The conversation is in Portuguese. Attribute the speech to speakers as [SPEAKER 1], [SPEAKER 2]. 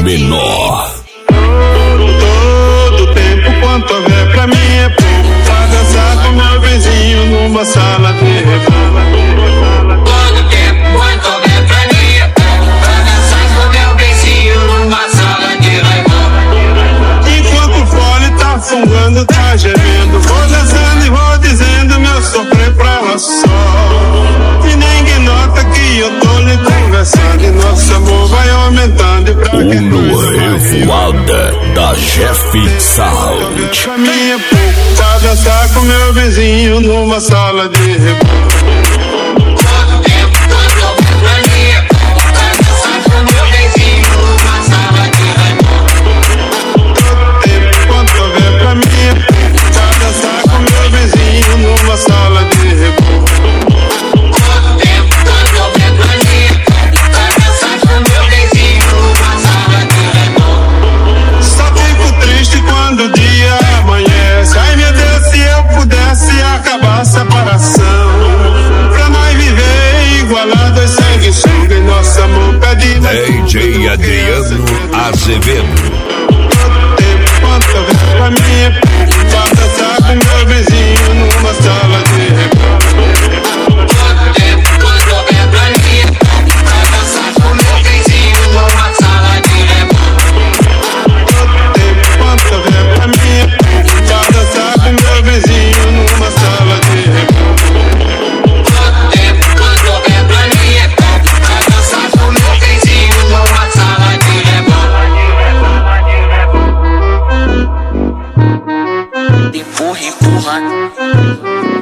[SPEAKER 1] menor.
[SPEAKER 2] Todo tempo quanto houver pra mim é pouco pra dançar com meu vizinho numa sala de rebola.
[SPEAKER 3] Todo tempo quanto houver pra mim é pouco pra dançar com meu vizinho numa sala de rebola.
[SPEAKER 2] Enquanto o fole tá fungando, tá gemendo, vou dançando e vou dizendo meu sofrer pra ela só. E ninguém nota que eu tô lhe conversando e nosso amor vai aumentando. E pra que
[SPEAKER 1] Revoada da Jeff Sound.
[SPEAKER 2] pra mim é pouco pra dançar com meu vizinho numa sala de rebola.
[SPEAKER 3] Todo tempo quanto houver pra mim é pouco pra dançar com meu vizinho numa sala de rebola.
[SPEAKER 2] Todo tempo quanto houver pra mim é pouco pra dançar com meu vizinho numa sala de rebola.
[SPEAKER 3] Todo tempo quanto houver pra mim é pouco pra dançar com meu vizinho numa sala de rebola.
[SPEAKER 2] Só fico triste quando o dia amanhece. Ai meu Deus, se eu pudesse acabar a separação, pra nós viver igualados, sanguessuga em nosso amor pede
[SPEAKER 1] DJ Adriano Azevedo.
[SPEAKER 2] todo tempo quanto houver pra mim é pouco pra dançar com meu vizinho numa sala de rebola.
[SPEAKER 3] Todo tempo quanto houver pra mim é pouco pra dançar com meu vizinho numa sala de rebola.
[SPEAKER 2] Todo tempo quanto houver pra mim é pouco pra dançar com meu vizinho numa sala de rebola.
[SPEAKER 3] Todo tempo quanto houver pra mim é pouco pra dançar com meu vizinho numa sala de rebola. Empurra, empurra.